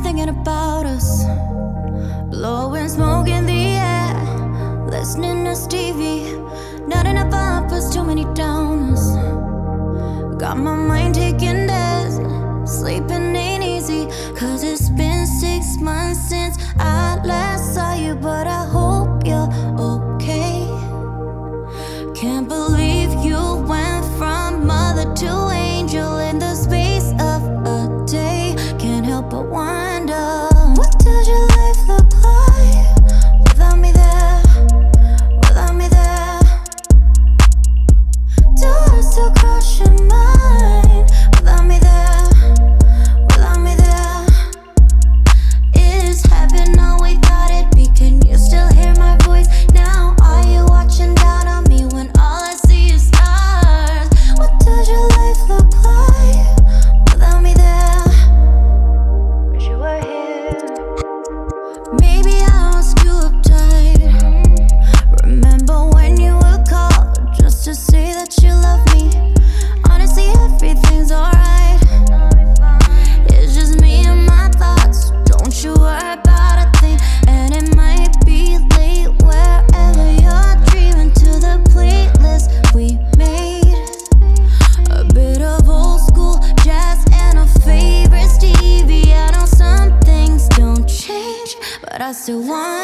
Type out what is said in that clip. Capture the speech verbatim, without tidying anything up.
thinking about us, blowing smoke in the air, listening to Stevie. Not enough uppers, too many downers. Got my mind taking days, sleeping ain't easy. Cause it's been six months since I last saw you, but I hope you're okay. Can't believe you went from mother to angel in the space of a day. Can't help but wonder, what does your life look like without me there, without me there? Do I still cross your mind without me there, without me there? Is heaven all we thought it'd be? Can you still hear my voice now? Are you watching down on me when all I see is stars? What does your life look like without me there? Wish you were here. Maybe I was too uptight. Remember when you would call just to say that you love me? Honestly, everything's alright. It's just me and my thoughts. Don't you worry about a thing. And it might be late wherever you're dreaming, to the playlist we made. A bit of old school jazz and a favorite Stevie. I know some things don't change, but I still want